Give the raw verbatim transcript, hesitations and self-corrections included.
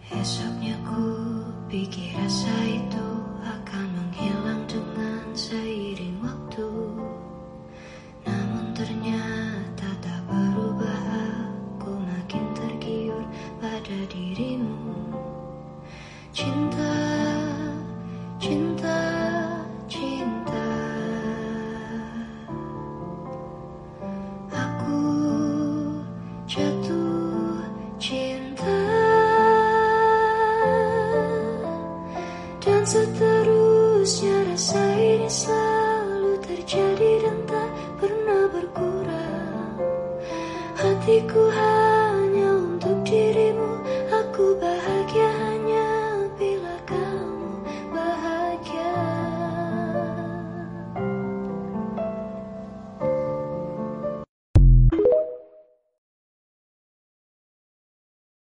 Esoknya ku pikir rasa itu akan menghilang dengan seiring waktu. Namun ternyata tak berubah, aku makin tergiur pada dirimu. Cinta, cinta, cinta. Aku jatuh cinta. Dan seterusnya rasa ini selalu terjadi dan tak pernah berkurang. Hatiku